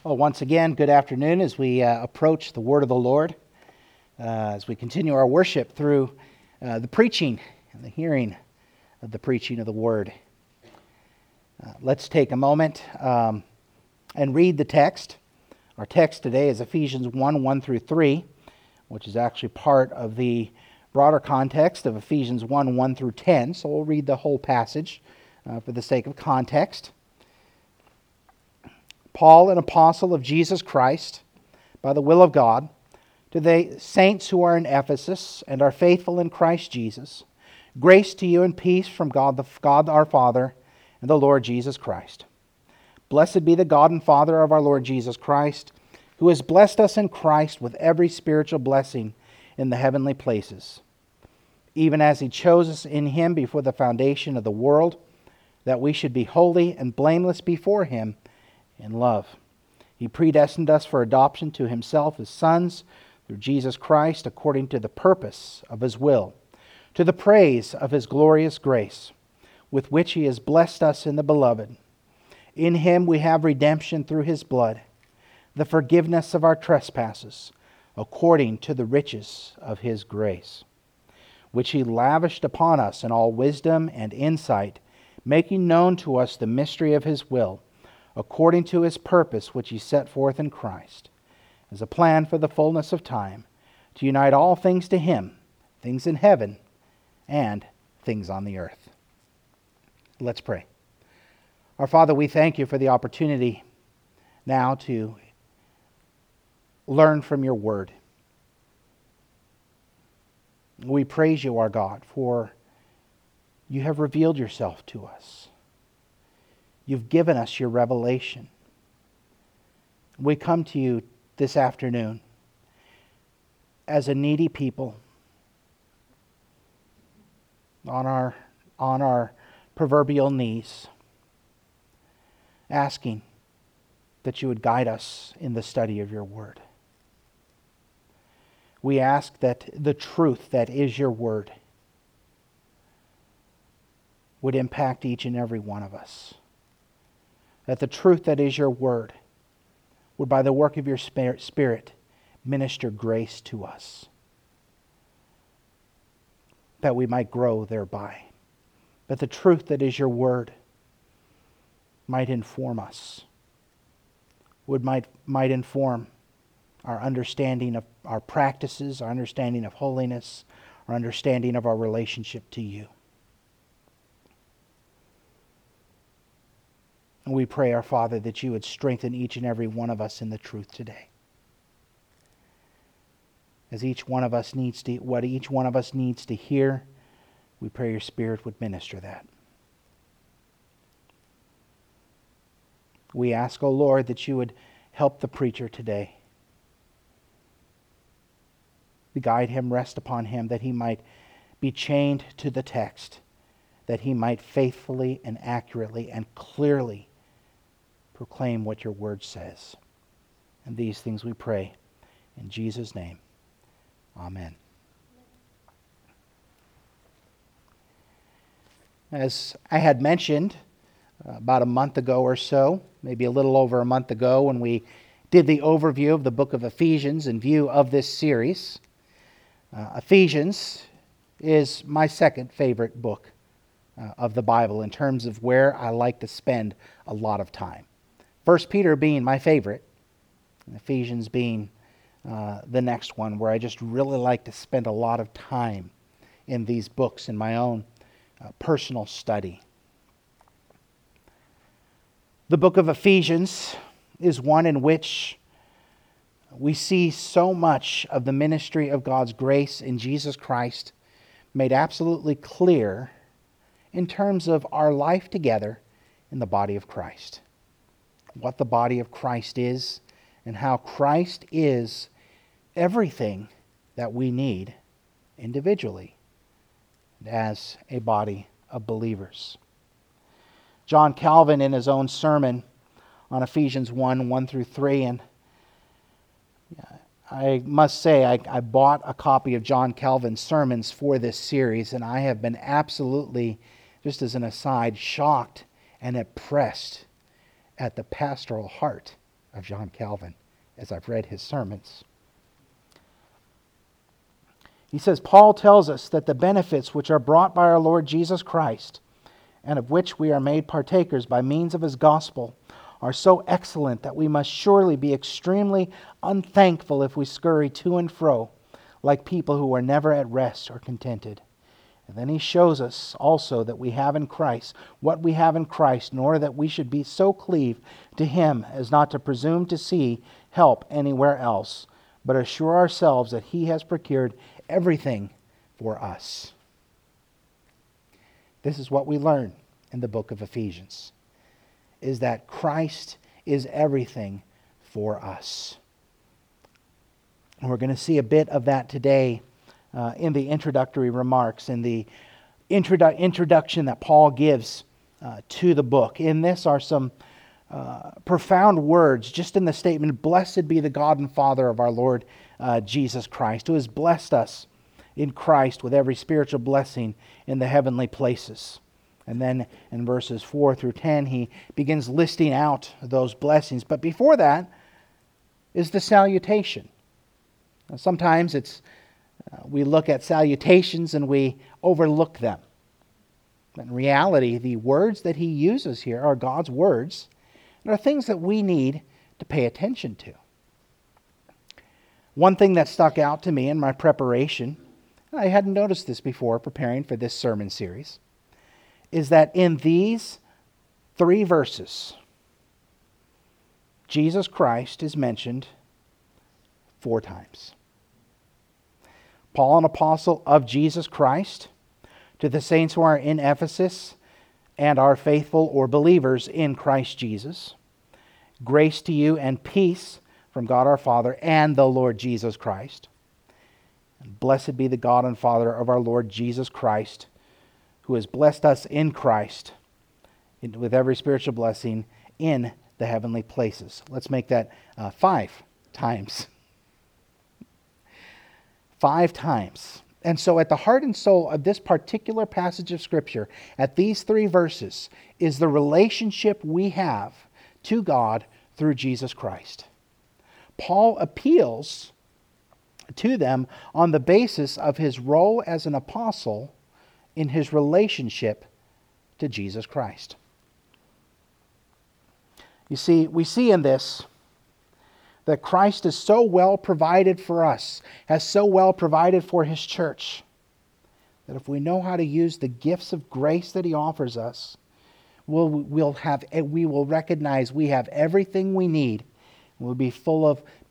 Well, once again, good afternoon as we approach the Word of the Lord, as we continue our worship through the preaching and the hearing of the preaching of the Word. Let's take a moment and read the text. Our text today is Ephesians 1 through 3, which is actually part of the broader context of Ephesians 1 through 10. So we'll read the whole passage for the sake of context. Paul, an apostle of Jesus Christ, by the will of God, to the saints who are in Ephesus and are faithful in Christ Jesus, grace to you and peace from God our Father and the Lord Jesus Christ. Blessed be the God and Father of our Lord Jesus Christ, who has blessed us in Christ with every spiritual blessing in the heavenly places, even as He chose us in Him before the foundation of the world, that we should be holy and blameless before Him in love. He predestined us for adoption to Himself as sons through Jesus Christ, according to the purpose of His will, to the praise of His glorious grace, with which He has blessed us in the Beloved. In Him we have redemption through His blood, the forgiveness of our trespasses, according to the riches of His grace, which He lavished upon us in all wisdom and insight, making known to us the mystery of His will, according to His purpose which He set forth in Christ, as a plan for the fullness of time, to unite all things to Him, things in heaven and things on the earth. Let's pray. Our Father, we thank You for the opportunity now to learn from Your Word. We praise You, our God, for You have revealed Yourself to us. You've given us Your revelation. We come to You this afternoon as a needy people on our proverbial knees, asking that You would guide us in the study of Your Word. We ask that the truth that is Your Word would impact each and every one of us. That the truth that is Your Word would, by the work of Your Spirit, minister grace to us, that we might grow thereby. That the truth that is Your Word might inform us, might inform our understanding of our practices, our understanding of holiness, our understanding of our relationship to You. And we pray, our Father, that You would strengthen each and every one of us in the truth today. As each one of us needs to hear, we pray Your Spirit would minister that. We ask, O Lord, that You would help the preacher today. Guide him, rest upon him, that he might be chained to the text, that he might faithfully and accurately and clearly proclaim what Your Word says. And these things we pray in Jesus' name. Amen. As I had mentioned about a month ago or so, maybe a little over a month ago, when we did the overview of the book of Ephesians in view of this series, Ephesians is my second favorite book of the Bible in terms of where I like to spend a lot of time. 1 Peter being my favorite, and Ephesians being the next one, where I just really like to spend a lot of time in these books in my own personal study. The book of Ephesians is one in which we see so much of the ministry of God's grace in Jesus Christ made absolutely clear in terms of our life together in the body of Christ. What the body of Christ is, and how Christ is everything that we need individually and as a body of believers. John Calvin, in his own sermon on Ephesians 1 through 3, and I must say I bought a copy of John Calvin's sermons for this series, and I have been absolutely, just as an aside, shocked and impressed at the pastoral heart of John Calvin as I've read his sermons. He says, Paul tells us that the benefits which are brought by our Lord Jesus Christ, and of which we are made partakers by means of his gospel, are so excellent that we must surely be extremely unthankful if we scurry to and fro like people who are never at rest or contented. And then he shows us also that we have in Christ what we have in Christ, in order that we should be so cleaved to him as not to presume to see help anywhere else, but assure ourselves that he has procured everything for us. This is what we learn in the book of Ephesians, is that Christ is everything for us. And we're going to see a bit of that today in the introductory remarks, in the introduction that Paul gives to the book. In this are some profound words just in the statement, "Blessed be the God and Father of our Lord Jesus Christ, who has blessed us in Christ with every spiritual blessing in the heavenly places." And then in verses 4 through 10, he begins listing out those blessings. But before that is the salutation. Now, sometimes we look at salutations and we overlook them. But in reality, the words that he uses here are God's words and are things that we need to pay attention to. One thing that stuck out to me in my preparation, and I hadn't noticed this before preparing for this sermon series, is that in these 3 verses, Jesus Christ is mentioned 4 times. Paul, an apostle of Jesus Christ, to the saints who are in Ephesus and are faithful or believers in Christ Jesus, grace to you and peace from God our Father and the Lord Jesus Christ. And blessed be the God and Father of our Lord Jesus Christ, who has blessed us in Christ with every spiritual blessing in the heavenly places. Let's make that 5 times. 5 times. And so at the heart and soul of this particular passage of Scripture, at these 3 verses, is the relationship we have to God through Jesus Christ. Paul appeals to them on the basis of his role as an apostle in his relationship to Jesus Christ. You see, we see in this that Christ is so well provided for us, has so well provided for his church, that if we know how to use the gifts of grace that he offers us, we will recognize we have everything we need. We'll be full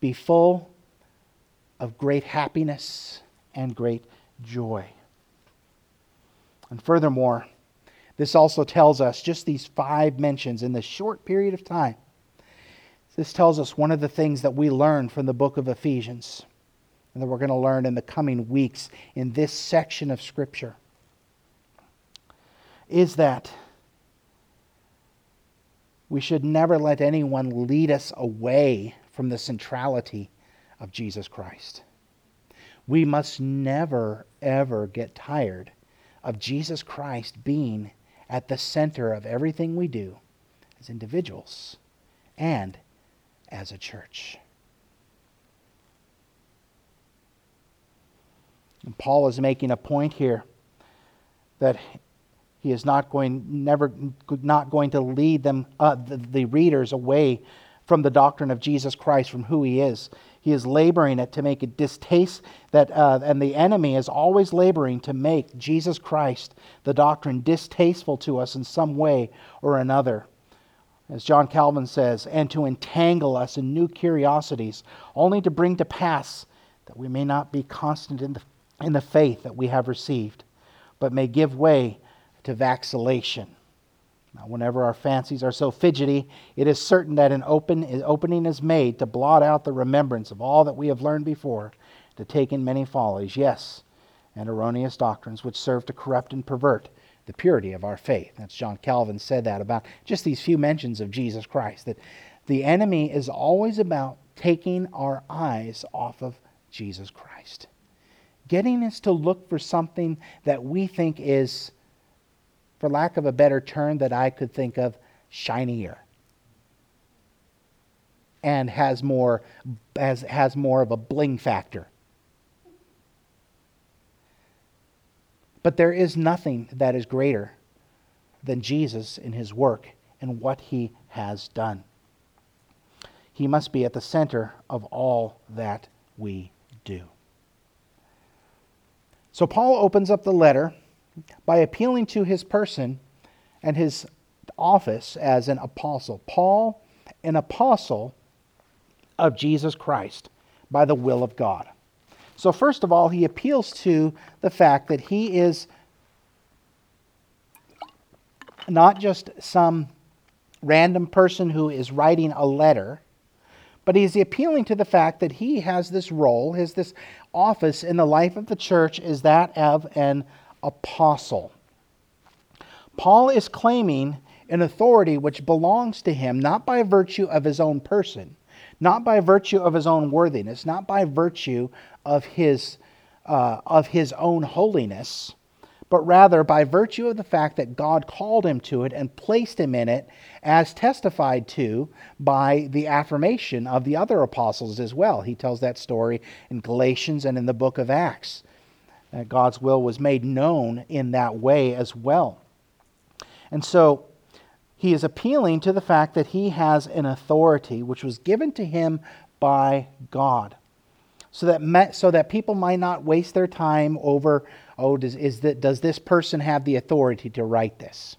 of great happiness and great joy. And furthermore, this also tells us, just these 5 mentions in this short period of time, this tells us one of the things that we learn from the book of Ephesians, and that we're going to learn in the coming weeks in this section of Scripture, is that we should never let anyone lead us away from the centrality of Jesus Christ. We must never, ever get tired of Jesus Christ being at the center of everything we do as individuals and as a church. And Paul is making a point here that he is not going to lead them, the readers, away from the doctrine of Jesus Christ, from who he is. He is laboring to make it and the enemy is always laboring to make Jesus Christ, the doctrine, distasteful to us in some way or another. As John Calvin says, and to entangle us in new curiosities, only to bring to pass that we may not be constant in the faith that we have received, but may give way to vacillation. Now, whenever our fancies are so fidgety, it is certain that an opening is made to blot out the remembrance of all that we have learned before, to take in many follies, yes, and erroneous doctrines which serve to corrupt and pervert the purity of our faith. That's John Calvin said that about just these few mentions of Jesus Christ, that the enemy is always about taking our eyes off of Jesus Christ, getting us to look for something that we think is, for lack of a better term that I could think of, shinier and has more of a bling factor. But there is nothing that is greater than Jesus in his work and what he has done. He must be at the center of all that we do. So Paul opens up the letter by appealing to his person and his office as an apostle. Paul, an apostle of Jesus Christ by the will of God. So first of all, he appeals to the fact that he is not just some random person who is writing a letter, but he's appealing to the fact that he has this role, has this office in the life of the church, is that of an apostle. Paul is claiming an authority which belongs to him not by virtue of his own person, not by virtue of his own worthiness, not by virtue of his own holiness, but rather by virtue of the fact that God called him to it and placed him in it, as testified to by the affirmation of the other apostles as well. He tells that story in Galatians and in the book of Acts. God's will was made known in that way as well. And so he is appealing to the fact that he has an authority which was given to him by God, so that people might not waste their time over, does this person have the authority to write this?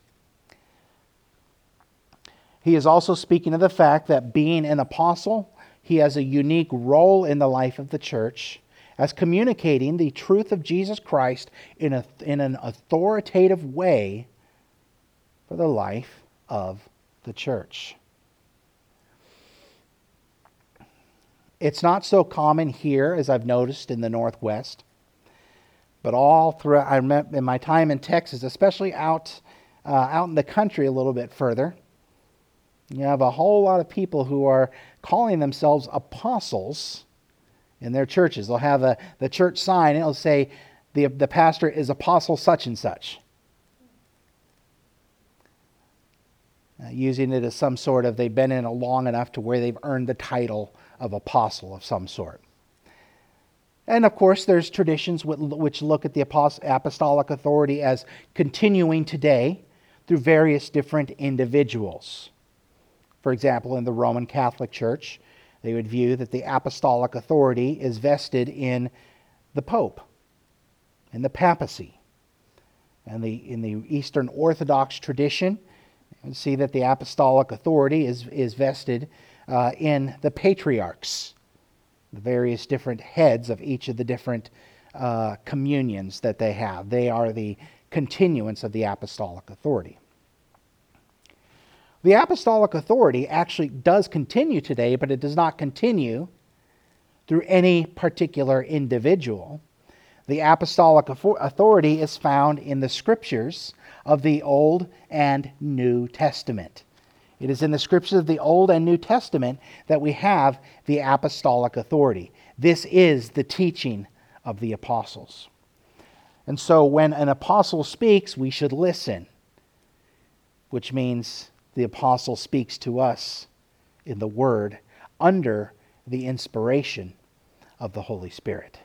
He is also speaking of the fact that being an apostle, he has a unique role in the life of the church as communicating the truth of Jesus Christ in an authoritative way for the life of the church. It's not so common here, as I've noticed in the Northwest, but all throughout, I remember in my time in Texas, especially out in the country a little bit further, you have a whole lot of people who are calling themselves apostles in their churches. They'll have the church sign, and it'll say, the pastor is apostle such and such. Using it as some sort of, they've been in it long enough to where they've earned the title of apostle of some sort. And of course, there's traditions which look at the apostolic authority as continuing today through various different individuals. For example, in the Roman Catholic Church, they would view that the apostolic authority is vested in the Pope, in the papacy. And in the Eastern Orthodox tradition, you see that the apostolic authority is vested in the patriarchs, the various different heads of each of the different communions that they have. They are the continuance of the apostolic authority. The apostolic authority actually does continue today, but it does not continue through any particular individual. The apostolic authority is found in the scriptures of the Old and New Testament. It is in the scriptures of the Old and New Testament that we have the apostolic authority. This is the teaching of the apostles. And so when an apostle speaks, we should listen, which means the apostle speaks to us in the Word under the inspiration of the Holy Spirit.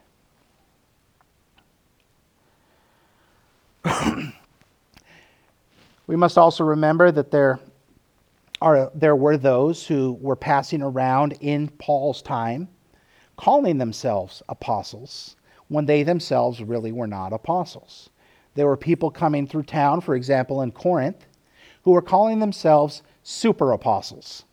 We must also remember that there were those who were passing around in Paul's time calling themselves apostles when they themselves really were not apostles. There were people coming through town, for example, in Corinth, who were calling themselves super apostles,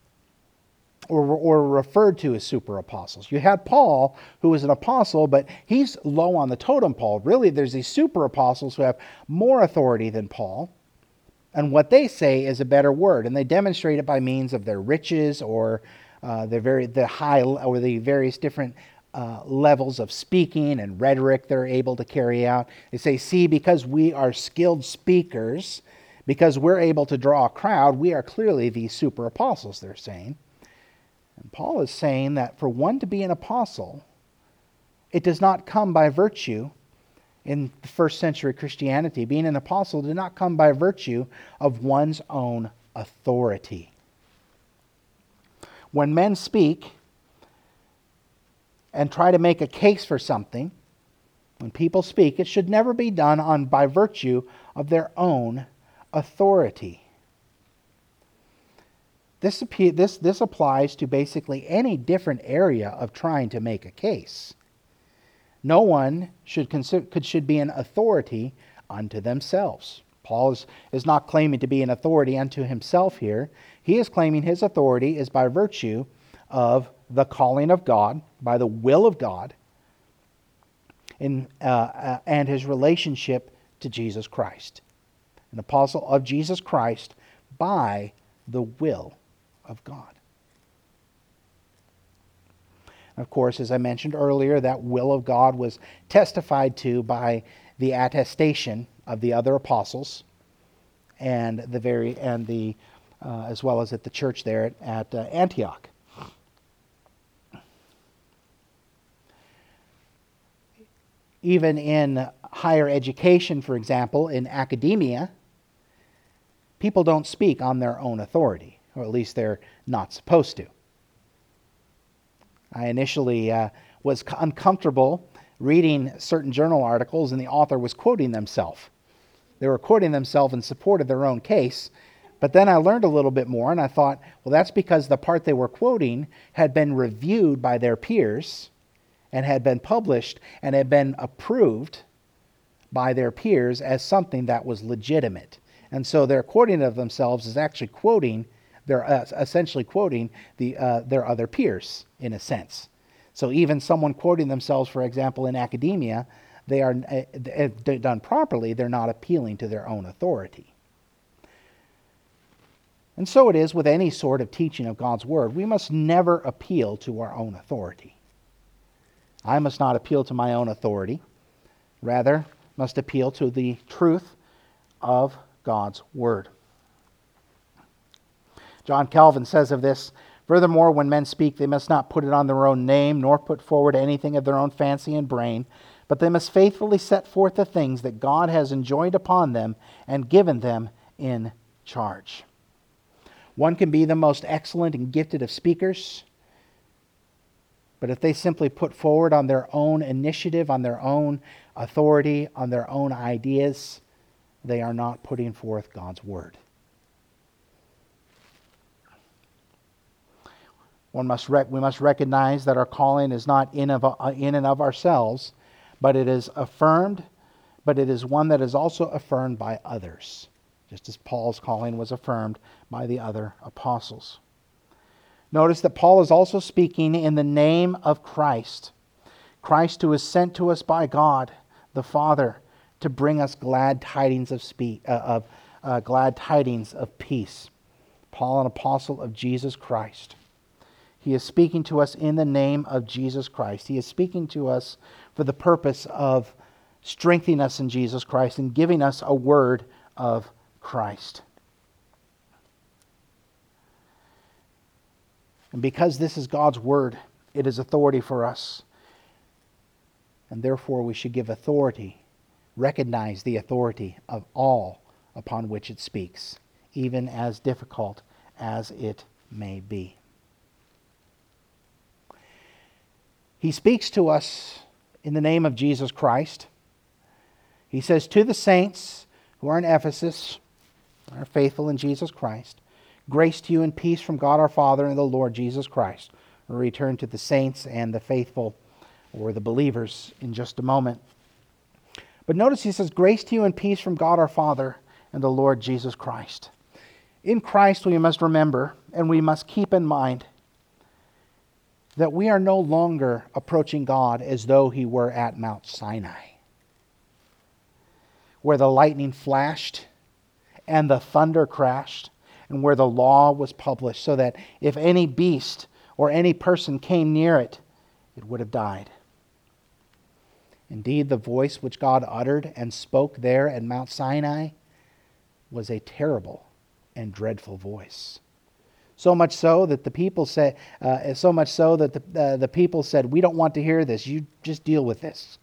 or referred to as super apostles. You had Paul, who was an apostle, but he's low on the totem pole. Really, there's these super apostles who have more authority than Paul, and what they say is a better word, and they demonstrate it by means of their riches or the various different levels of speaking and rhetoric they're able to carry out. They say, see, because we are skilled speakers, because we're able to draw a crowd, we are clearly these super apostles, they're saying. And Paul is saying that for one to be an apostle, it does not come by virtue, in the first century Christianity, being an apostle did not come by virtue of one's own authority. when men speak and try to make a case for something, when people speak, it should never be done by virtue of their own authority. This applies to basically any different area of trying to make a case. No one should be an authority unto themselves. Paul is not claiming to be an authority unto himself here. He is claiming his authority is by virtue of the calling of God, by the will of God, and his relationship to Jesus Christ. An apostle of Jesus Christ by the will of God. Of course, as I mentioned earlier, that will of God was testified to by the attestation of the other apostles, and as well as at the church there at Antioch. Even in higher education, for example, in academia, people don't speak on their own authority, or at least they're not supposed to. I initially was uncomfortable reading certain journal articles and the author was quoting themselves. They were quoting themselves in support of their own case, but then I learned a little bit more and I thought, well, that's because the part they were quoting had been reviewed by their peers and had been published and had been approved by their peers as something that was legitimate. And so their quoting of themselves is actually quoting, they're essentially quoting their other peers in a sense. So even someone quoting themselves, for example, in academia, they are done properly, they're not appealing to their own authority. And so it is with any sort of teaching of God's Word. We must never appeal to our own authority. I must not appeal to my own authority, rather must appeal to the truth of God's Word. John Calvin says of this, "Furthermore, when men speak, they must not put it on their own name, nor put forward anything of their own fancy and brain, but they must faithfully set forth the things that God has enjoined upon them and given them in charge." One can be the most excellent and gifted of speakers, but if they simply put forward on their own initiative, on their own authority, on their own ideas, they are not putting forth God's Word. We must recognize that our calling is not in and of ourselves, but it is affirmed, but it is one that is also affirmed by others, just as Paul's calling was affirmed by the other apostles. Notice that Paul is also speaking in the name of Christ. Christ who is sent to us by God, the Father, to bring us glad tidings of peace. Paul, an apostle of Jesus Christ. He is speaking to us in the name of Jesus Christ. He is speaking to us for the purpose of strengthening us in Jesus Christ and giving us a word of Christ. And because this is God's Word, it is authority for us. And therefore we should give authority, recognize the authority of all upon which it speaks, even as difficult as it may be. He speaks to us in the name of Jesus Christ. He says, "To the saints who are in Ephesus, are faithful in Jesus Christ, grace to you and peace from God our Father and the Lord Jesus Christ." We'll return to the saints and the faithful, or the believers, in just a moment. But notice he says, "Grace to you and peace from God our Father and the Lord Jesus Christ." In Christ we must remember, and we must keep in mind, that we are no longer approaching God as though He were at Mount Sinai, where the lightning flashed and the thunder crashed, and where the law was published, so that if any beast or any person came near it, it would have died. Indeed, the voice which God uttered and spoke there at Mount Sinai was a terrible and dreadful voice. So much so that the people said, the people said, "We don't want to hear this. You just deal with this."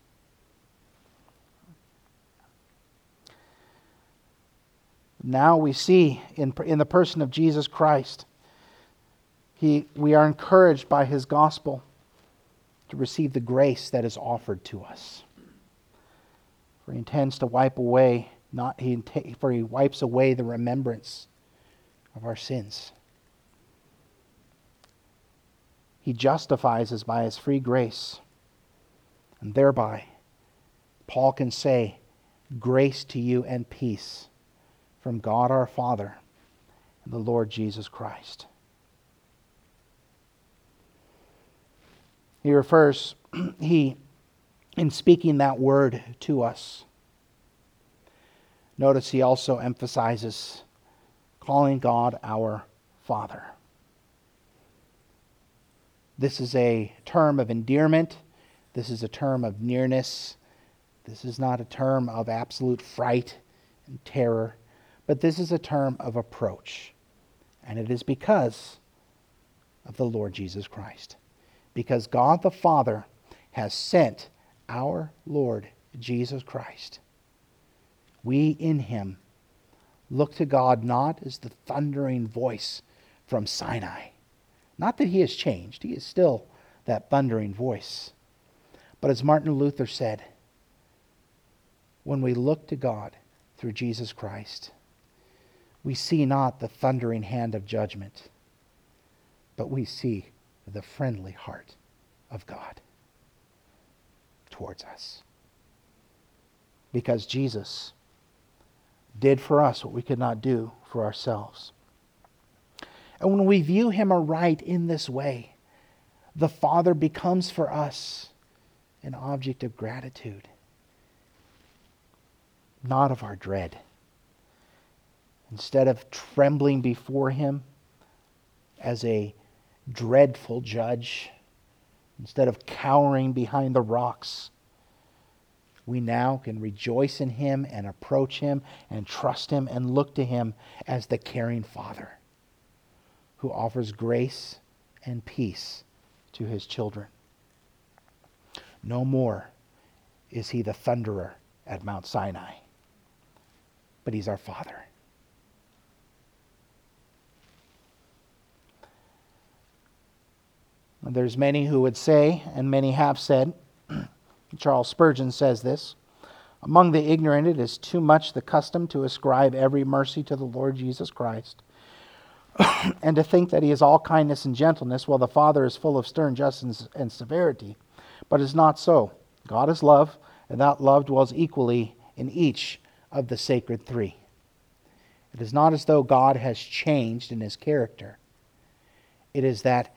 Now we see in the person of Jesus Christ, We are encouraged by his gospel to receive the grace that is offered to us. For he intends to wipe away, for he wipes away the remembrance of our sins. He justifies us by his free grace. And thereby, Paul can say, grace to you and peace from God our Father and the Lord Jesus Christ. He refers, in speaking that word to us, notice he also emphasizes calling God our Father. This is a term of endearment. This is a term of nearness. This is not a term of absolute fright and terror, but this is a term of approach. And it is because of the Lord Jesus Christ. Because God the Father has sent our Lord Jesus Christ. We in him look to God not as the thundering voice from Sinai. Not that he has changed. He is still that thundering voice. But as Martin Luther said, when we look to God through Jesus Christ, we see not the thundering hand of judgment, but we see the friendly heart of God towards us. Because Jesus did for us what we could not do for ourselves. And when we view him aright in this way, the Father becomes for us an object of gratitude, not of our dread. Instead of trembling before him as a dreadful judge, instead of cowering behind the rocks, we now can rejoice in him and approach him and trust him and look to him as the caring Father who offers grace and peace to his children. No more is he the thunderer at Mount Sinai, but he's our Father. And there's many who would say, and many have said, Charles Spurgeon says this, among the ignorant it is too much the custom to ascribe every mercy to the Lord Jesus Christ, and to think that he is all kindness and gentleness, while the Father is full of stern justice and severity. But it is not so. God is love, and that love dwells equally in each of the sacred three. It is not as though God has changed in his character. It is that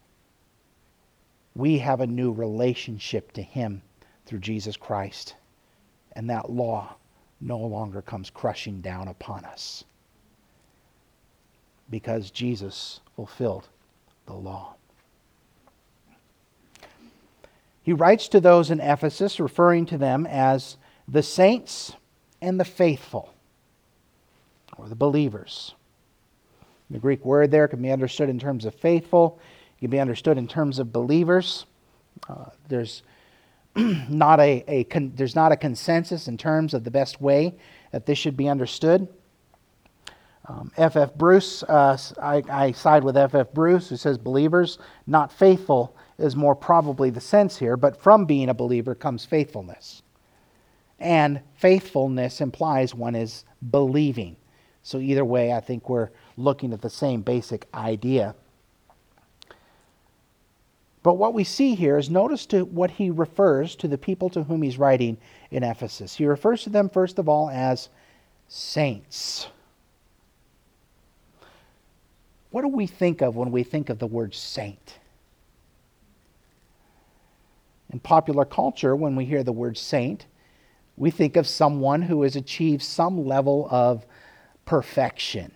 we have a new relationship to him through Jesus Christ, and that law no longer comes crushing down upon us, because Jesus fulfilled the law. He writes to those in Ephesus, referring to them as the saints and the faithful, or the believers. The Greek word there can be understood in terms of faithful. It can be understood in terms of believers. There's not a consensus in terms of the best way that this should be understood. F.F. Bruce, I side with F.F. Bruce, who says believers, not faithful, is more probably the sense here, but from being a believer comes faithfulness. And faithfulness implies one is believing. So either way, I think we're looking at the same basic idea. But what we see here is, notice to what he refers to the people to whom he's writing in Ephesus. He refers to them, first of all, as saints. What do we think of when we think of the word saint? In popular culture, when we hear the word saint, we think of someone who has achieved some level of perfection.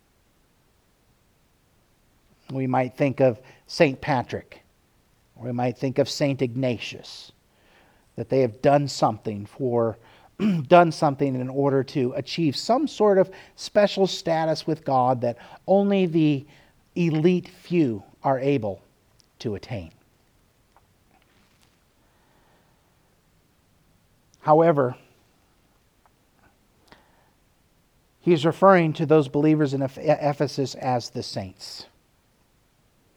We might think of St. Patrick, or we might think of St. Ignatius, that they have done something in order to achieve some sort of special status with God that only the elite few are able to attain. However, he is referring to those believers in Ephesus as the saints.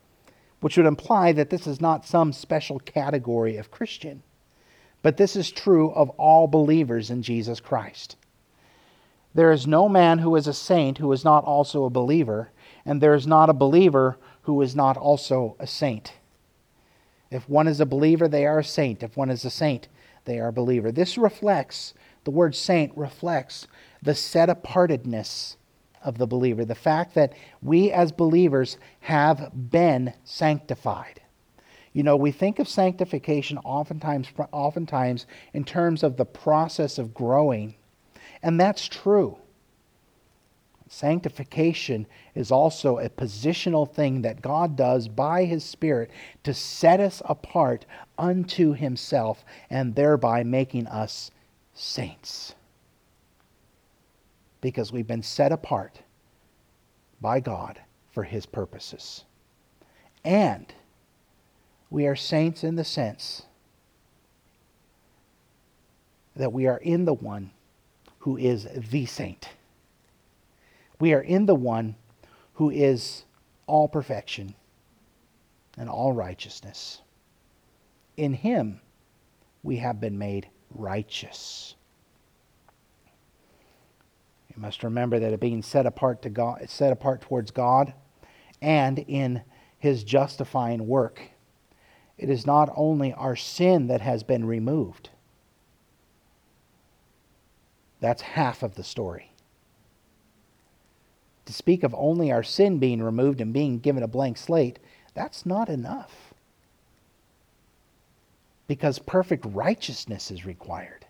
which would imply that this is not some special category of Christian, but this is true of all believers in Jesus Christ. There is no man who is a saint who is not also a believer, and there is not a believer who is not also a saint. If one is a believer, they are a saint. If one is a saint, they are a believer. This reflects, the word saint reflects the set-apartedness of the believer, the fact that we as believers have been sanctified. You know, we think of sanctification oftentimes in terms of the process of growing, and that's true. Sanctification is also a positional thing that God does by His Spirit to set us apart unto Himself and thereby making us saints. Because we've been set apart by God for His purposes. And we are saints in the sense that we are in the one who is the saint. We are in the one who is all perfection and all righteousness. In Him we have been made righteous. You must remember that it being set apart to God, set apart towards God, and in His justifying work, it is not only our sin that has been removed. That's half of the story. To speak of only our sin being removed and being given a blank slate, that's not enough. Because perfect righteousness is required.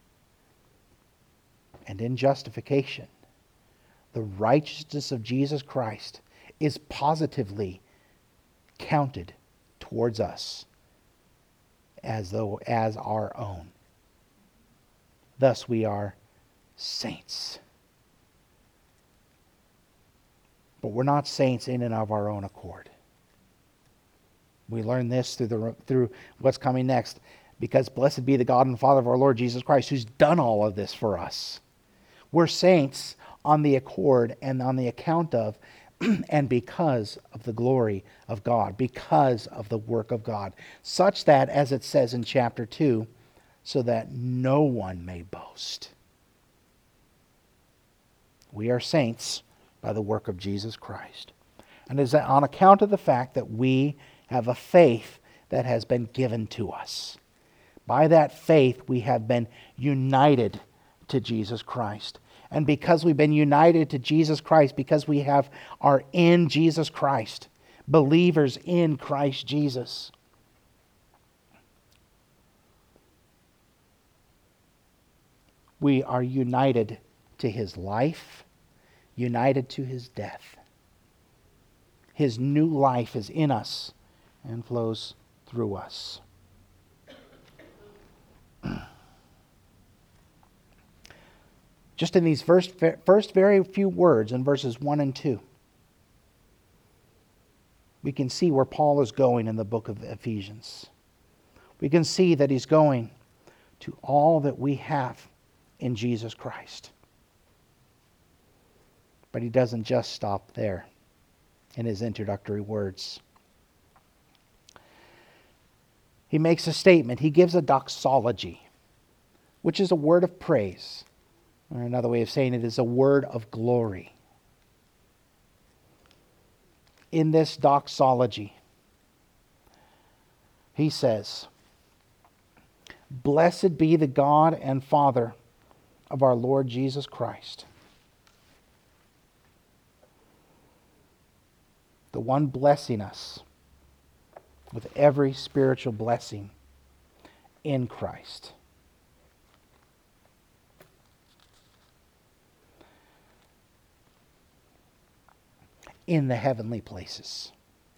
And in justification, the righteousness of Jesus Christ is positively counted towards us as our own. Thus we are saints. But we're not saints in and of our own accord. We learn this through what's coming next. Because blessed be the God and Father of our Lord Jesus Christ, who's done all of this for us. We're saints on the accord and on the account of and because of the glory of God, because of the work of God, such that, as it says in chapter 2, so that no one may boast. We are saints by the work of Jesus Christ. And it is on account of the fact that we have a faith that has been given to us. By that faith, we have been united to Jesus Christ. And because we've been united to Jesus Christ, because we are in Jesus Christ, believers in Christ Jesus, we are united to His life, united to His death. His new life is in us and flows through us. Just in these first very few words in verses 1 and 2, we can see where Paul is going in the book of Ephesians. We can see that he's going to all that we have in Jesus Christ. But he doesn't just stop there in his introductory words. He makes a statement. He gives a doxology, which is a word of praise. Or another way of saying it is a word of glory. In this doxology, he says, "Blessed be the God and Father of our Lord Jesus Christ." The one blessing us with every spiritual blessing in Christ. In the heavenly places.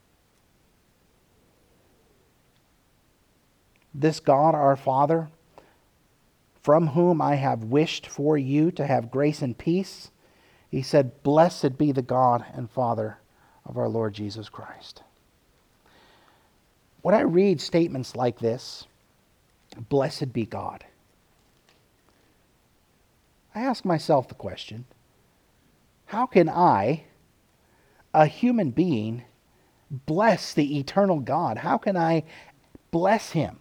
This God our Father, from whom I have wished for you to have grace and peace, he said, "Blessed be the God and Father of our Lord Jesus Christ." When I read statements like this, "Blessed be God," I ask myself the question, how can I, a human being, bless the eternal God? How can I bless him?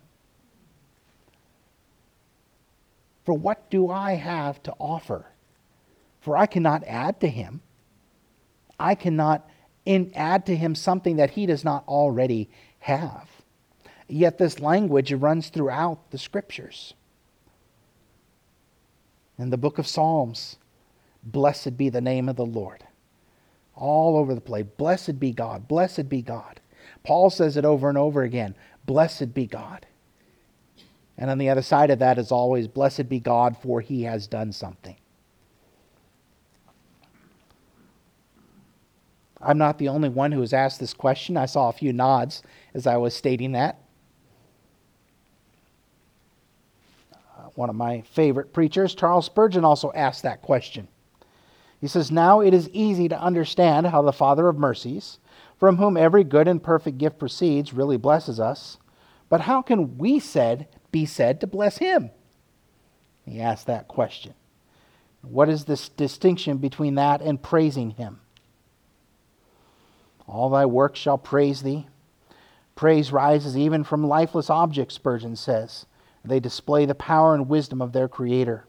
For what do I have to offer? For I cannot add to him. I cannot add to him something that he does not already have. Yet this language runs throughout the Scriptures. In the book of Psalms, blessed be the name of the Lord. All over the place, blessed be God, blessed be God. Paul says it over and over again, blessed be God. And on the other side of that is always, blessed be God, for he has done something. I'm not the only one who has asked this question. I saw a few nods as I was stating that. One of my favorite preachers, Charles Spurgeon, also asked that question. He says, now it is easy to understand how the Father of mercies, from whom every good and perfect gift proceeds, really blesses us. But how can we be said to bless him? He asked that question. What is this distinction between that and praising him? All thy works shall praise thee. Praise rises even from lifeless objects, Spurgeon says. They display the power and wisdom of their Creator.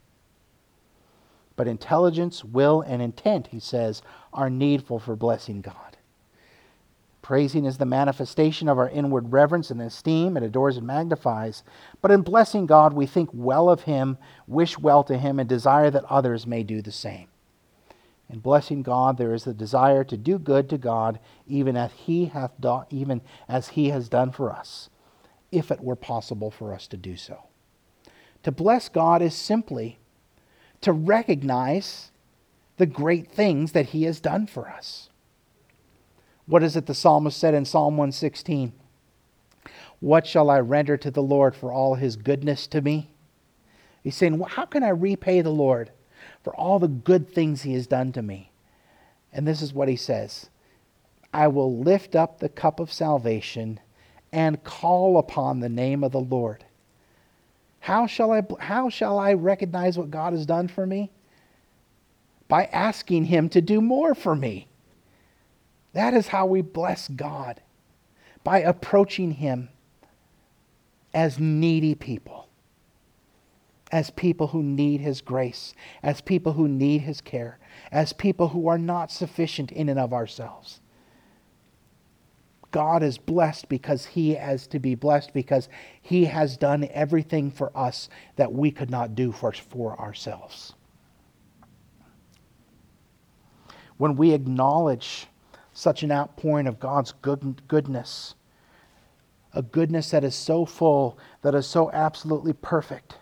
But intelligence, will, and intent, he says, are needful for blessing God. Praising is the manifestation of our inward reverence and esteem. It adores and magnifies. But in blessing God, we think well of him, wish well to him, and desire that others may do the same. In blessing God, there is the desire to do good to God, even as he has done for us, if it were possible for us to do so. To bless God is simply to recognize the great things that he has done for us. What is it the psalmist said in Psalm 116? What shall I render to the Lord for all his goodness to me? He's saying, how can I repay the Lord for all the good things he has done to me? And this is what he says. I will lift up the cup of salvation and call upon the name of the Lord. How shall I recognize what God has done for me? By asking him to do more for me. That is how we bless God. By approaching him as needy people. As people who need his grace. As people who need his care. As people who are not sufficient in and of ourselves. God is blessed because he has to be blessed because he has done everything for us that we could not do for ourselves. When we acknowledge such an outpouring of God's goodness, a goodness that is so full, that is so absolutely perfect,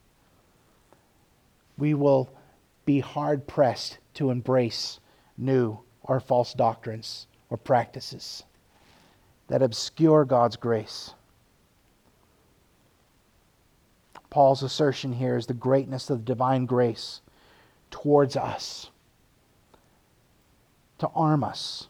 we will be hard-pressed to embrace new or false doctrines or practices that obscure God's grace. Paul's assertion here is the greatness of the divine grace towards us to arm us,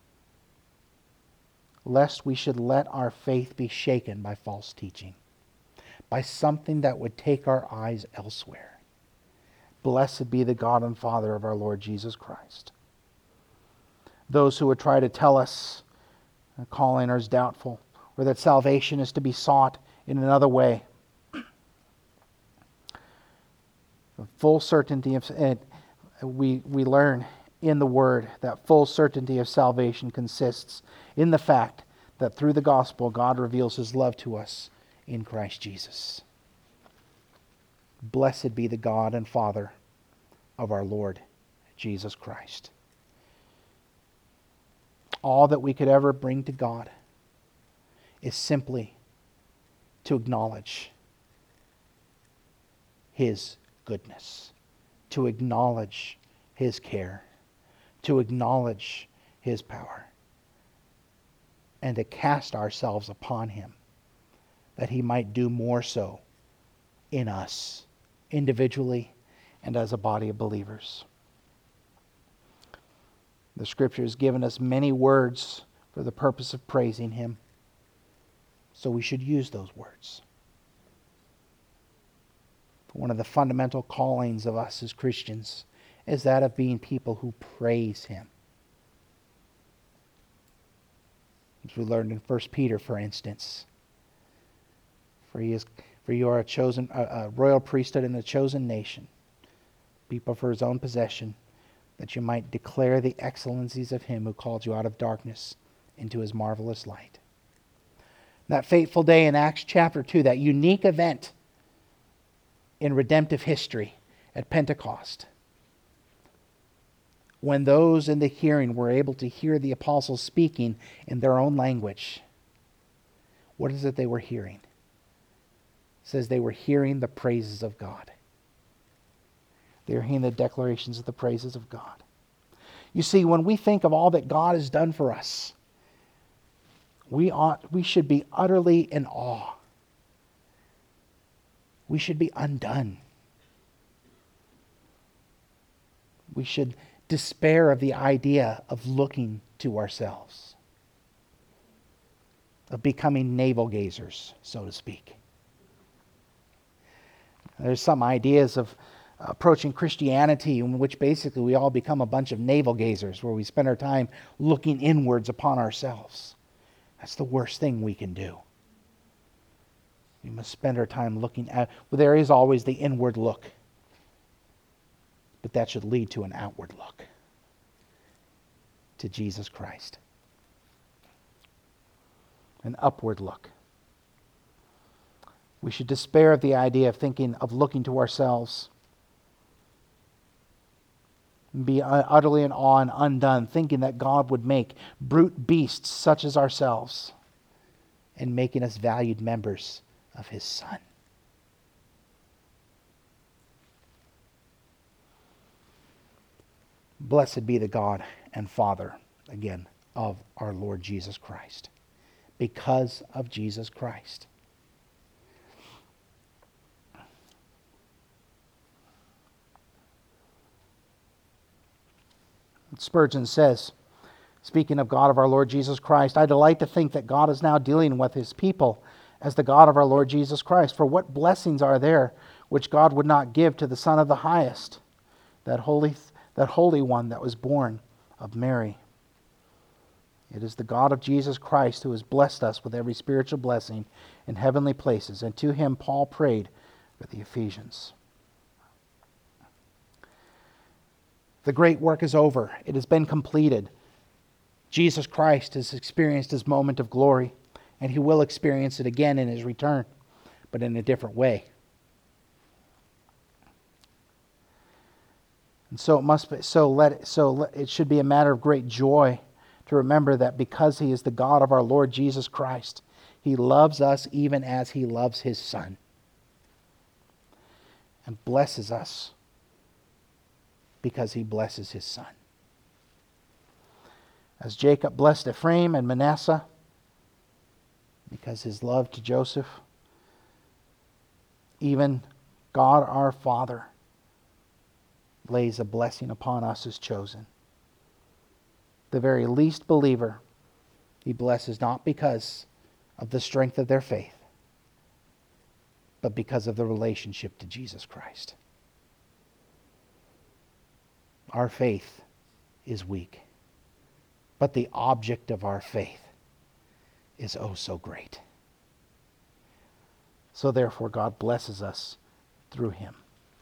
lest we should let our faith be shaken by false teaching, by something that would take our eyes elsewhere. Blessed be the God and Father of our Lord Jesus Christ. Those who would try to tell us calling is doubtful, or that salvation is to be sought in another way. Full certainty of we learn in the Word that full certainty of salvation consists in the fact that through the gospel God reveals his love to us in Christ Jesus. Blessed be the God and Father of our Lord Jesus Christ. All that we could ever bring to God is simply to acknowledge his goodness, to acknowledge his care, to acknowledge his power, and to cast ourselves upon him, that he might do more so in us, individually and as a body of believers. The Scripture has given us many words for the purpose of praising him, so we should use those words. One of the fundamental callings of us as Christians is that of being people who praise him. as we learned in 1 Peter, for instance. For you are a royal priesthood and a chosen nation, people for his own possession, that you might declare the excellencies of him who called you out of darkness into his marvelous light. That fateful day in Acts chapter 2, that unique event in redemptive history at Pentecost, when those in the hearing were able to hear the apostles speaking in their own language, what is it they were hearing? It says they were hearing the praises of God. They were hearing the declarations of the praises of God. You see, when we think of all that God has done for us, we should be utterly in awe. We should be undone. We should despair of the idea of looking to ourselves, of becoming navel gazers, so to speak. There's some ideas of approaching Christianity in which basically we all become a bunch of navel gazers, where we spend our time looking inwards upon ourselves. That's the worst thing we can do. We must spend our time looking at... Well, there is always the inward look, but that should lead to an outward look to Jesus Christ. An upward look. We should despair of the idea of looking to ourselves. And be utterly in awe and undone, thinking that God would make brute beasts such as ourselves and making us valued members of his Son. Blessed be the God and Father, again, of our Lord Jesus Christ, because of Jesus Christ. Spurgeon says, speaking of God of our Lord Jesus Christ, I delight to think that God is now dealing with his people as the God of our Lord Jesus Christ. For what blessings are there which God would not give to the Son of the Highest, that holy one that was born of Mary? It is the God of Jesus Christ who has blessed us with every spiritual blessing in heavenly places, and to him Paul prayed for the Ephesians. The great work is over. It has been completed. Jesus Christ has experienced his moment of glory, and he will experience it again in his return, but in a different way. And so it should be a matter of great joy to remember that because he is the God of our Lord Jesus Christ, he loves us even as he loves his Son, and blesses us because he blesses his Son. As Jacob blessed Ephraim and Manasseh because his love to Joseph, even God our Father lays a blessing upon us as chosen. The very least believer he blesses not because of the strength of their faith, but because of the relationship to Jesus Christ. Our faith is weak, but the object of our faith is oh so great. So therefore God blesses us through him.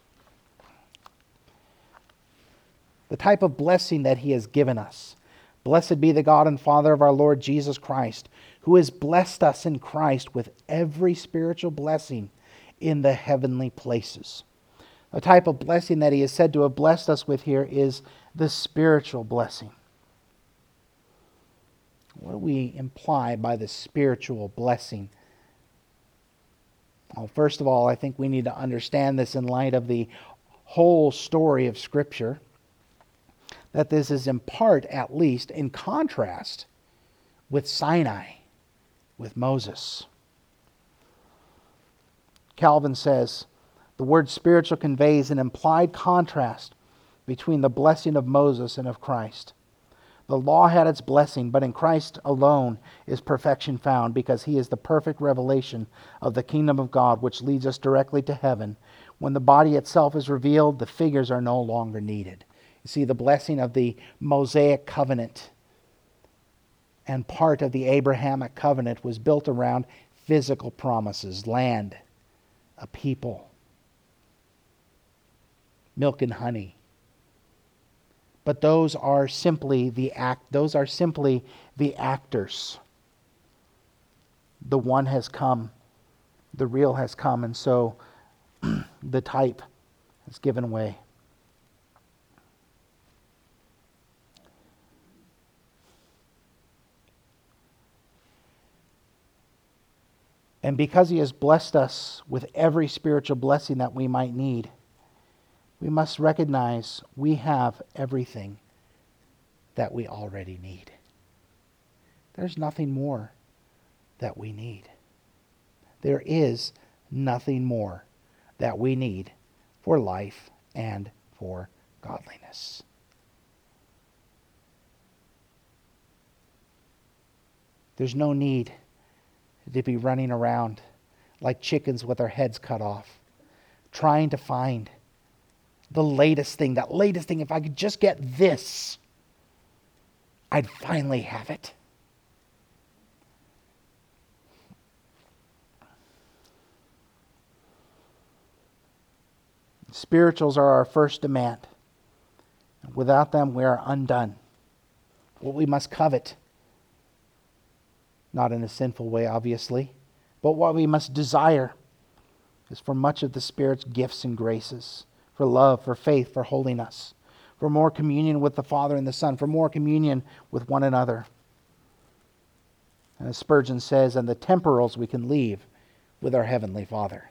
The type of blessing that he has given us. Blessed be the God and Father of our Lord Jesus Christ, who has blessed us in Christ with every spiritual blessing in the heavenly places. The type of blessing that he is said to have blessed us with here is the spiritual blessing. What do we imply by the spiritual blessing? Well, first of all, I think we need to understand this in light of the whole story of Scripture, that this is in part, at least, in contrast with Sinai, with Moses. Calvin says, the word spiritual conveys an implied contrast between the blessing of Moses and of Christ. The law had its blessing, but in Christ alone is perfection found, because he is the perfect revelation of the kingdom of God, which leads us directly to heaven. When the body itself is revealed, the figures are no longer needed. You see, the blessing of the Mosaic covenant And part of the Abrahamic covenant was built around physical promises, land, a people, milk and honey. But those are simply the actors. The one has come, the real has come, and so the type has given way. And because He has blessed us with every spiritual blessing that we might need, we must recognize we have everything that we already need. There's nothing more that we need. There is nothing more that we need for life and for godliness. There's no need to be running around like chickens with our heads cut off, trying to find the latest thing, that latest thing. If I could just get this, I'd finally have it. Spirituals are our first demand. Without them, we are undone. What we must covet, not in a sinful way, obviously, but what we must desire is for much of the Spirit's gifts and graces, for love, for faith, for holiness, for more communion with the Father and the Son, for more communion with one another. And as Spurgeon says, and the temporals we can leave with our Heavenly Father.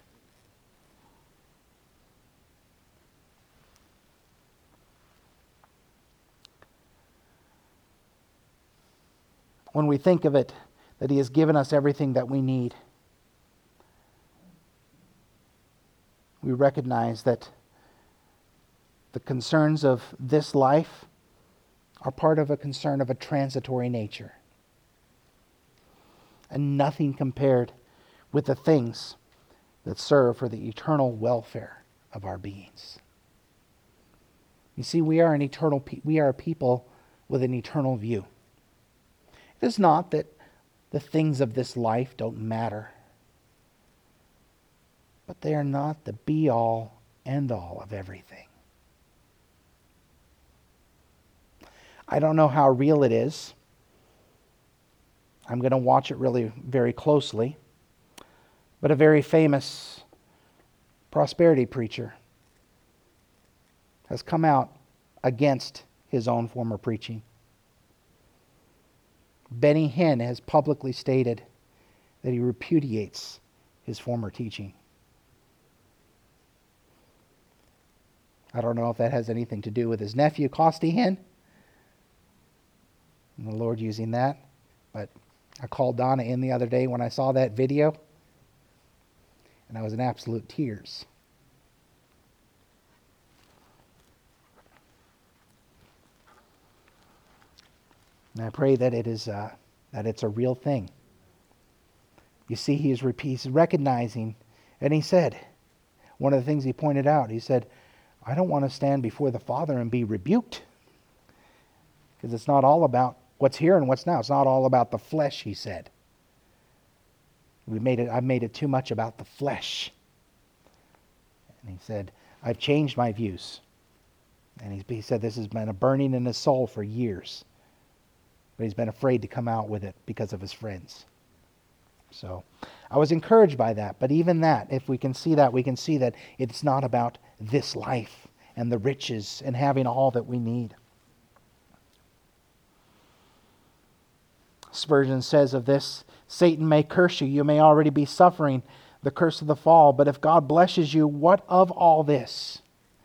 When we think of it, that He has given us everything that we need, we recognize that the concerns of this life are part of a concern of a transitory nature, and nothing compared with the things that serve for the eternal welfare of our beings. You see, we are a people with an eternal view. It is not that the things of this life don't matter, but they are not the be-all, end-all of everything. I don't know how real it is. I'm going to watch it really very closely. But a very famous prosperity preacher has come out against his own former preaching. Benny Hinn has publicly stated that he repudiates his former teaching. I don't know if that has anything to do with his nephew, Costi Hinn, and the Lord using that. But I called Donna in the other day when I saw that video, and I was in absolute tears. And I pray that it's a real thing. You see, he's recognizing, and he said, one of the things he pointed out, he said, I don't want to stand before the Father and be rebuked. Because it's not all about what's here and what's now. It's not all about the flesh, he said. I've made it too much about the flesh. And he said, I've changed my views. And he said this has been a burning in his soul for years. But he's been afraid to come out with it because of his friends. So I was encouraged by that. But even that, if we can see that, we can see that it's not about this life and the riches and having all that we need. Spurgeon says of this, Satan may curse you. You may already be suffering the curse of the fall. But if God blesses you, what of all this?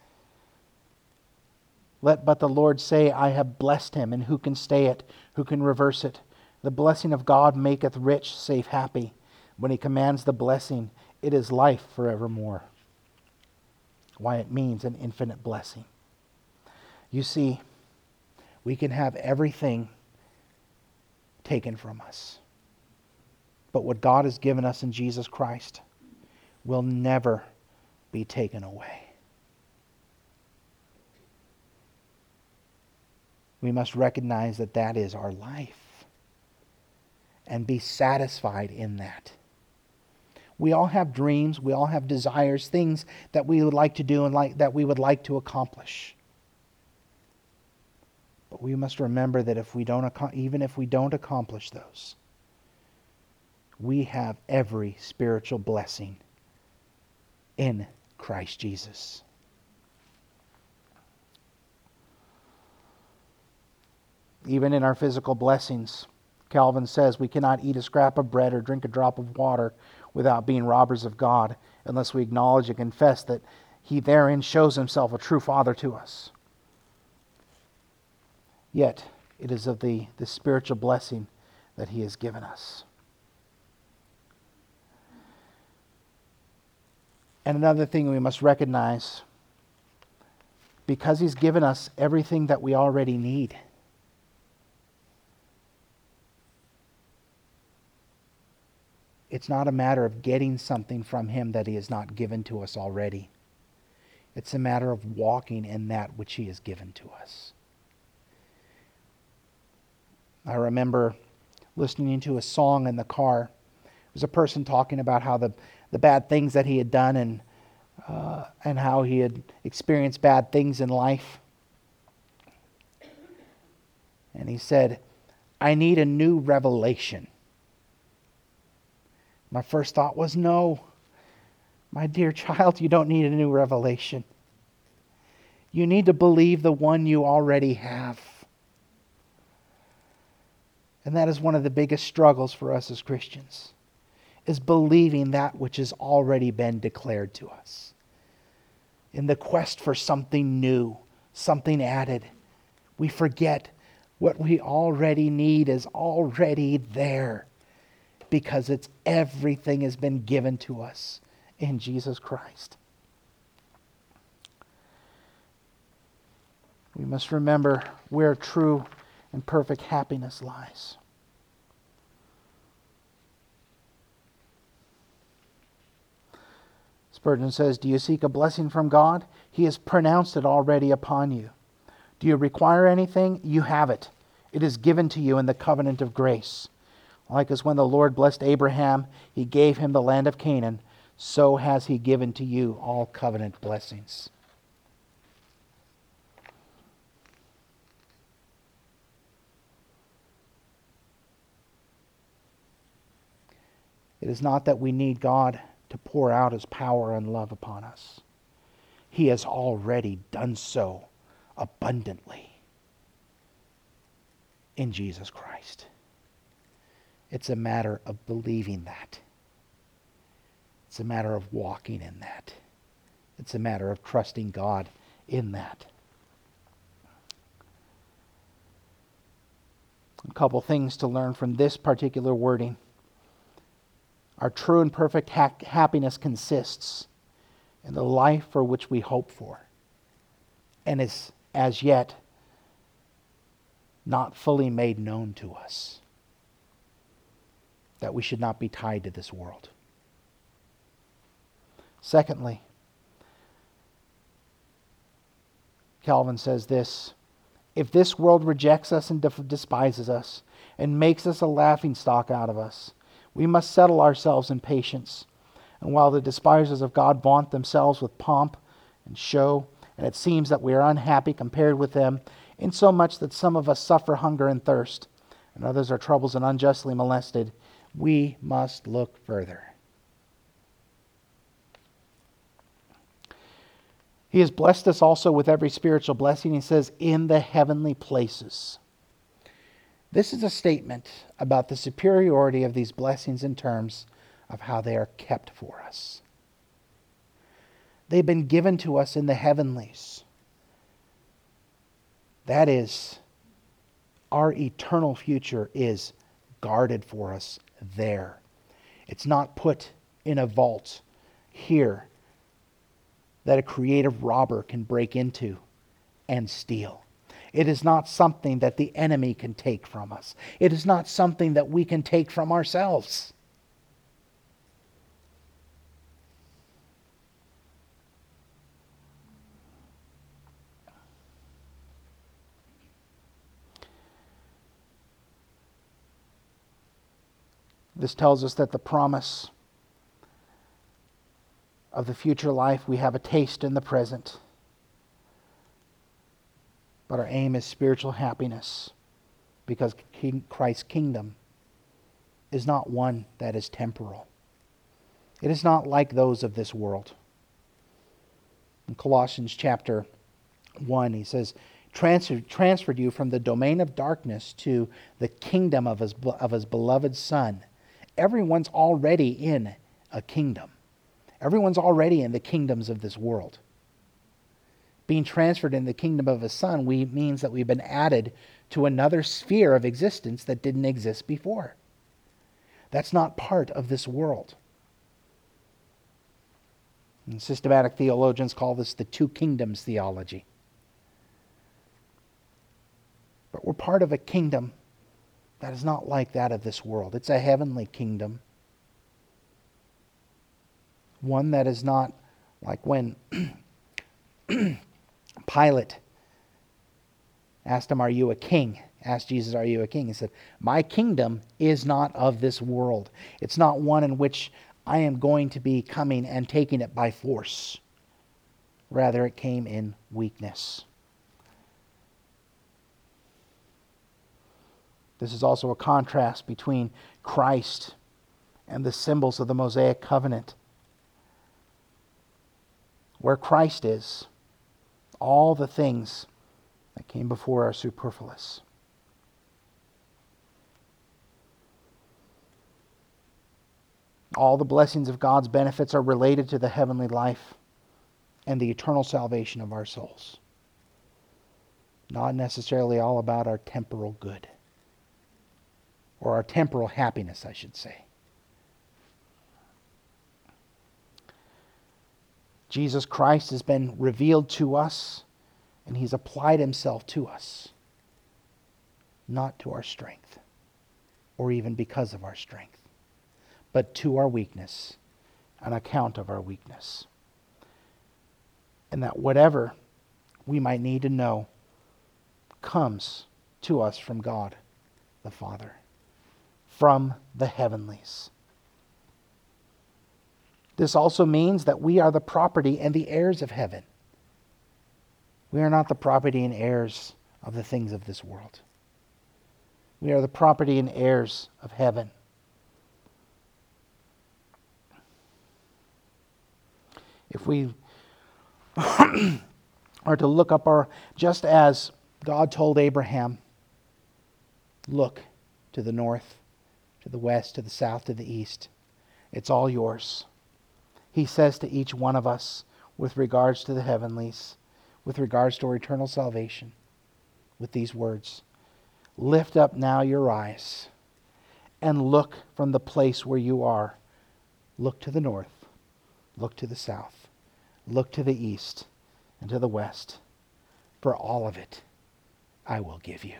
Let but the Lord say, I have blessed him, and who can stay it? Who can reverse it? The blessing of God maketh rich, save happy. When he commands the blessing, it is life forevermore. Why, it means an infinite blessing. You see, we can have everything taken from us. But what God has given us in Jesus Christ will never be taken away. We must recognize that that is our life. and be satisfied in that. We all have dreams, we all have desires, things that we would like to do and that we would like to accomplish. But we must remember that even if we don't accomplish those, we have every spiritual blessing in Christ Jesus. Even in our physical blessings, Calvin says we cannot eat a scrap of bread or drink a drop of water without being robbers of God, unless we acknowledge and confess that He therein shows Himself a true Father to us. Yet, it is of the spiritual blessing that He has given us. And another thing we must recognize, because He's given us everything that we already need, it's not a matter of getting something from Him that He has not given to us already. It's a matter of walking in that which He has given to us. I remember listening to a song in the car. There was a person talking about how the bad things that he had done and how he had experienced bad things in life. And he said, "I need a new revelation." My first thought was, no, my dear child, you don't need a new revelation. You need to believe the one you already have. And that is one of the biggest struggles for us as Christians, is believing that which has already been declared to us. In the quest for something new, something added, we forget what we already need is already there, because everything has been given to us in Jesus Christ. We must remember where true and perfect happiness lies. Spurgeon says, "Do you seek a blessing from God? He has pronounced it already upon you. Do you require anything? You have it. It is given to you in the covenant of grace. Like as when the Lord blessed Abraham, He gave him the land of Canaan, so has He given to you all covenant blessings." It is not that we need God to pour out His power and love upon us. He has already done so abundantly in Jesus Christ. It's a matter of believing that. It's a matter of walking in that. It's a matter of trusting God in that. A couple things to learn from this particular wording. Our true and perfect happiness consists in the life for which we hope for and is as yet not fully made known to us. That we should not be tied to this world. Secondly, Calvin says this: if this world rejects us and despises us and makes us a laughingstock out of us, we must settle ourselves in patience. And while the despisers of God vaunt themselves with pomp and show, and it seems that we are unhappy compared with them, insomuch that some of us suffer hunger and thirst, and others are troubled and unjustly molested, we must look further. He has blessed us also with every spiritual blessing, he says, in the heavenly places. This is a statement about the superiority of these blessings in terms of how they are kept for us. They've been given to us in the heavenlies. That is, our eternal future is guarded for us there. It's not put in a vault here that a creative robber can break into and steal. It is not something that the enemy can take from us. It is not something that we can take from ourselves. This tells us that the promise of the future life, we have a taste in the present. But our aim is spiritual happiness, because Christ's kingdom is not one that is temporal. It is not like those of this world. In Colossians chapter 1, he says, transferred you from the domain of darkness to the kingdom of his beloved Son. Everyone's already in a kingdom. Everyone's already in the kingdoms of this world. Being transferred in the kingdom of his Son means that we've been added to another sphere of existence that didn't exist before. That's not part of this world. And systematic theologians call this the two kingdoms theology. But we're part of a kingdom that is not like that of this world. It's a heavenly kingdom. One that is not like when Pilate asked him, "Are you a king?" Asked Jesus, "Are you a king?" He said, "My kingdom is not of this world. It's not one in which I am going to be coming and taking it by force. Rather, it came in weakness." This is also a contrast between Christ and the symbols of the Mosaic covenant. Where Christ is, all the things that came before are superfluous. All the blessings of God's benefits are related to the heavenly life and the eternal salvation of our souls. Not necessarily all about our temporal good. Or our temporal happiness, I should say. Jesus Christ has been revealed to us, and he's applied himself to us. Not to our strength, or even because of our strength, but to our weakness, on account of our weakness. And that whatever we might need to know comes to us from God the Father, from the heavenlies. This also means that we are the property and the heirs of heaven. We are not the property and heirs of the things of this world. We are the property and heirs of heaven. If we are to look up just as God told Abraham, look to the north, to the west, to the south, to the east. It's all yours. He says to each one of us, with regards to the heavenlies, with regards to our eternal salvation, with these words, lift up now your eyes and look from the place where you are. Look to the north, look to the south, look to the east and to the west. For all of it, I will give you.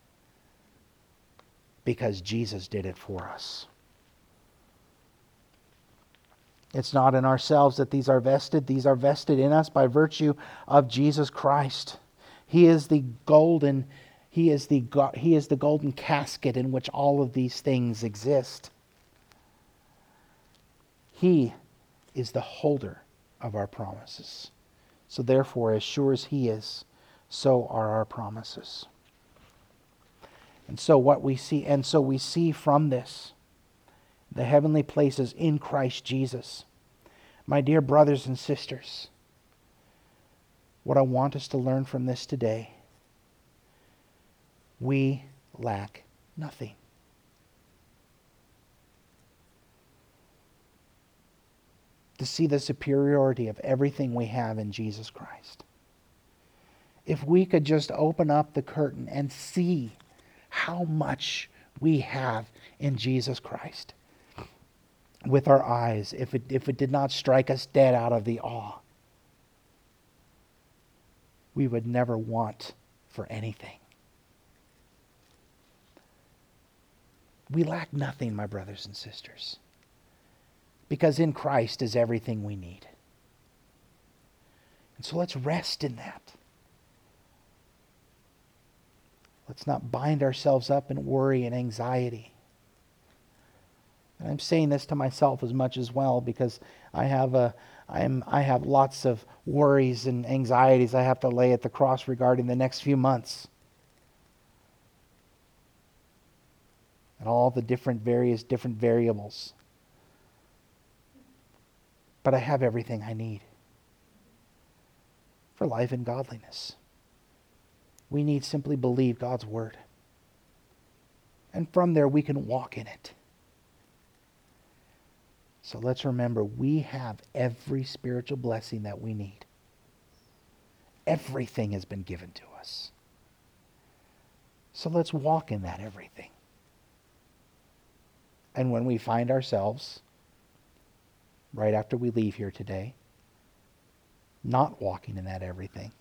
Because Jesus did it for us. It's not in ourselves that these are vested. These are vested in us by virtue of Jesus Christ. He is the golden casket in which all of these things exist. He is the holder of our promises. So therefore, as sure as he is, so are our promises. And so we see from this the heavenly places in Christ Jesus. My dear brothers and sisters, what I want us to learn from this today, we lack nothing. To see the superiority of everything we have in Jesus Christ. If we could just open up the curtain and see how much we have in Jesus Christ with our eyes, if it did not strike us dead out of the awe, we would never want for anything. We lack nothing, my brothers and sisters, because in Christ is everything we need. And so let's rest in that. Let's not bind ourselves up in worry and anxiety. And I'm saying this to myself as much as well, because I have lots of worries and anxieties I have to lay at the cross regarding the next few months. And all the different variables. But I have everything I need for life and godliness. We need simply believe God's word. And from there we can walk in it. So let's remember, we have every spiritual blessing that we need. Everything has been given to us. So let's walk in that everything. And when we find ourselves, right after we leave here today, not walking in that everything,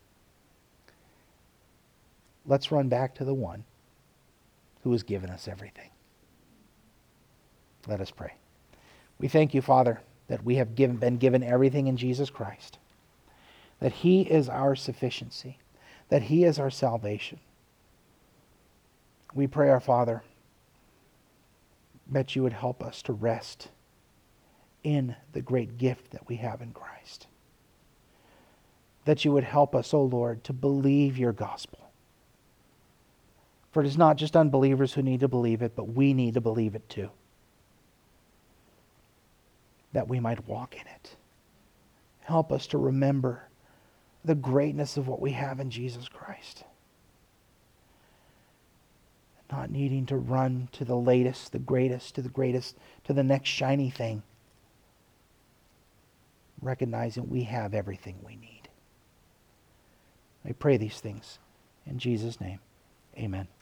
let's run back to the one who has given us everything. Let us pray. We thank you, Father, that we have been given everything in Jesus Christ, that he is our sufficiency, that he is our salvation. We pray, our Father, that you would help us to rest in the great gift that we have in Christ. That you would help us, O Lord, to believe your gospel. For it is not just unbelievers who need to believe it, but we need to believe it too. That we might walk in it. Help us to remember the greatness of what we have in Jesus Christ. Not needing to run to the latest, the greatest, to the next shiny thing. Recognizing we have everything we need. I pray these things in Jesus' name. Amen.